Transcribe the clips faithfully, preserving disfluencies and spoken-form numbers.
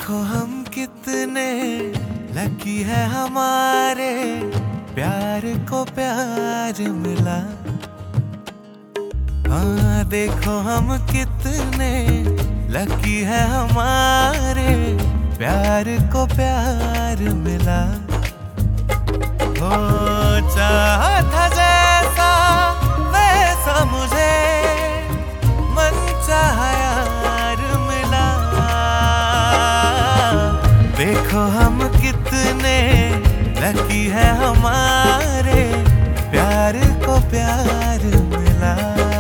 देखो हम कितने लकी है, हमारे प्यार को प्यार मिला। हाँ देखो हम कितने लकी है, हमारे प्यार को प्यार मिला। हो चाहा था जैसा वैसा मुझे मन चाहा यार मिला। देखो हम कितने लकी है, हमारे प्यार को प्यार मिला।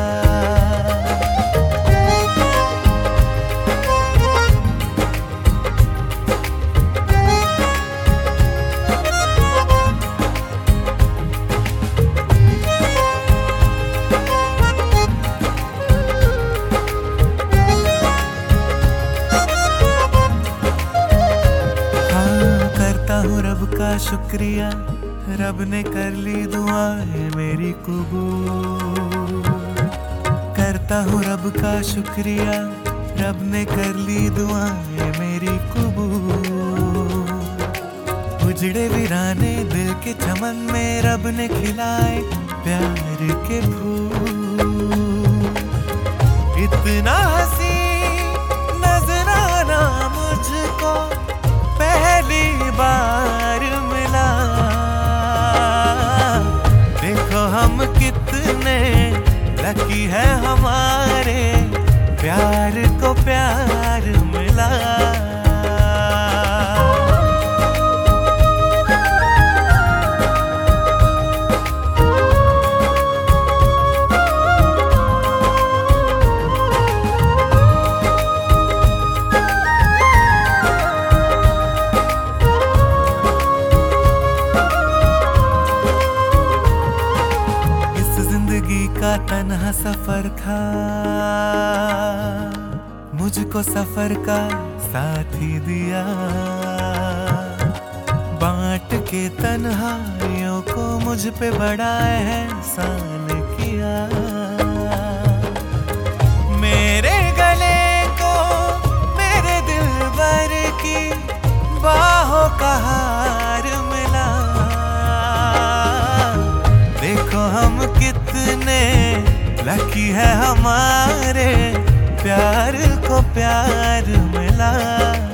हूँ रब का शुक्रिया, रब ने कर ली दुआएं मेरी कबूल। करता हूँ रब का शुक्रिया, रब ने कर ली दुआएं मेरी कबूल। उजड़े वीराने दिल के चमन में रब ने खिलाए प्यार के फूल। इतना हंसी नजराना मुझको पहली बार मिला। देखो हम कितने लकी है, हमारे प्यार को प्यार मिला। का तन्हा सफर था, मुझको सफर का साथी दिया। बांट के तन्हाइयों को मुझ पे बड़ा एहसान किया। मेरे गले को मेरे दिलबर की बाहों का हार मिला। देखो हम कितने लकी है, हमारे प्यार को प्यार मिला।